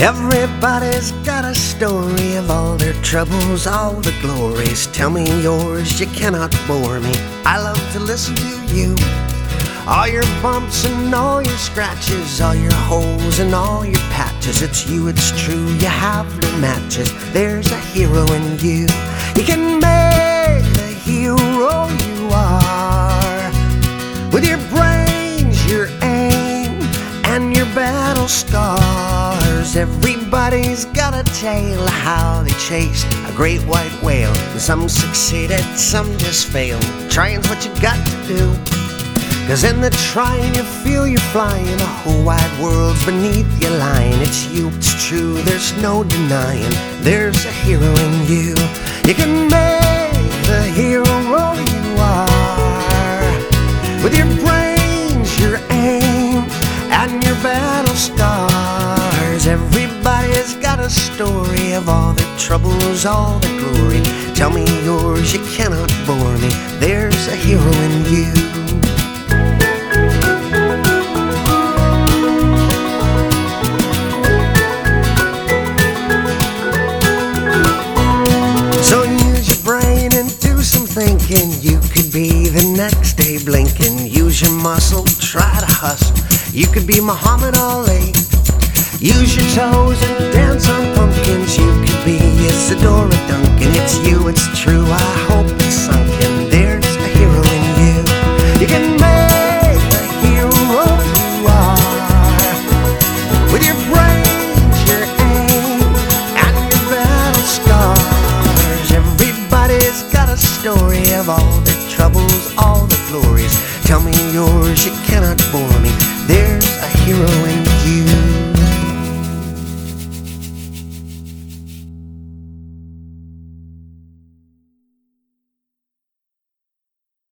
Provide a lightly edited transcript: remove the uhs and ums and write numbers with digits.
Everybody's got a story of all their troubles, all the glories. Tell me yours, you cannot bore me. I love to listen to you. All your bumps and all your scratches, all your holes and all your patches. It's you, it's true, you have no matches. There's a hero in you. You can make the hero you are with your brains, your aim, and your battle scars. Everybody's got a tale of how they chased a great white whale. And some succeeded, some just failed. Trying's what you got to do, 'cause in the trying you feel you're flying. The whole wide world's beneath your line. It's you, it's true, there's no denying. There's a hero in you. You can make the hero you are with your brains, your aim, and your battle scars. Everybody's got a story of all their troubles, all their glory. Tell me yours, you cannot bore me. There's a hero in you. So use your brain and do some thinking. You could be the next day blinking. Use your muscle, try to hustle. You could be Muhammad Ali. Use your toes and dance on pumpkins. You could be Isadora Duncan. It's you, it's true, I hope it's sunken. There's a hero in you. You can make the hero you are with your brains, your aim, and your battle scars. Everybody's got a story of all their troubles, all the glories. Tell me yours, you cannot bore me. There's a hero in you.